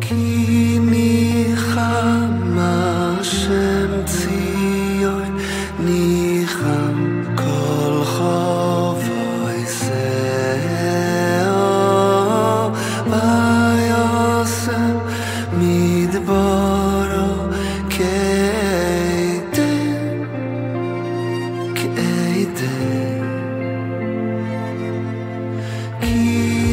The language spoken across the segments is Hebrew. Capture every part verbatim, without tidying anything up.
כי ניחמה שם ציון, ניחם כל חובוי שאו, וישם מדברו כעדן, כעדן. כי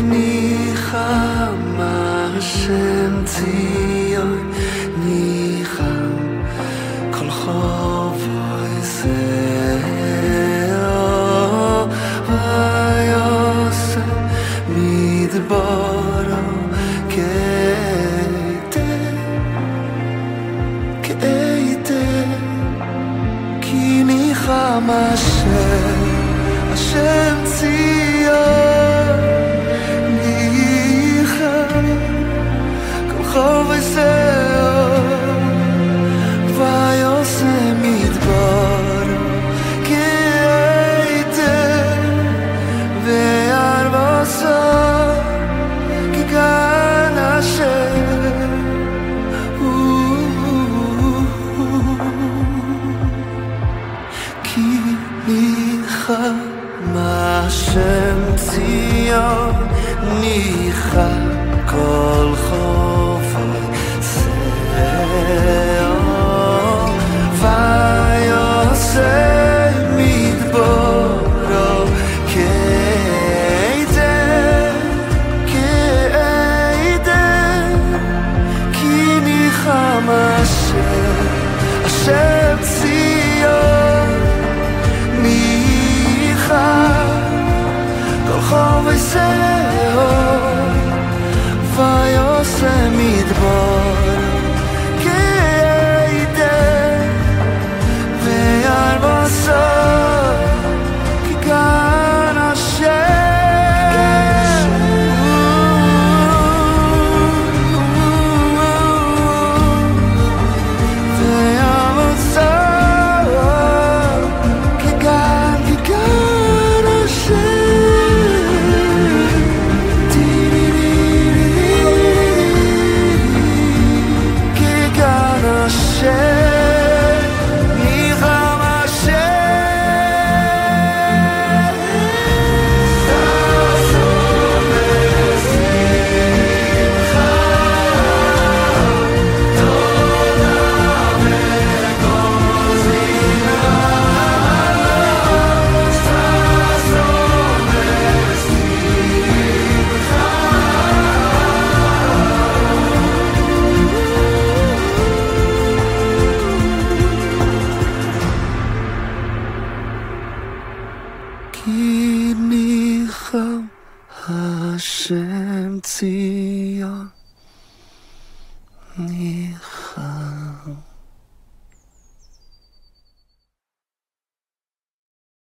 ניחמה שם ציון, ניחם כל חובוי שאו, וישם מדברו כעדן, כעדן. כי ניחם השם, השם ציון, ניחם כל חובוי שאו, וישם מדברו כעדן, וירבצו כגן השם. כי ניחם השם ציון, ניחם כל חובוי שאו, וישם מדברו כעדן, כעדן. כי ניחם השם, השם ציון, ניחם כל חובוי שאו, וישם מדברו כעדן, וירבצו כגן השם. וירבצו כגן, כגן השם. כגן השם, ניחם השם. ששון בשמחה, תודה וכל זמרה. ששון בשמחה, כי ניחם השם ציון, ניחם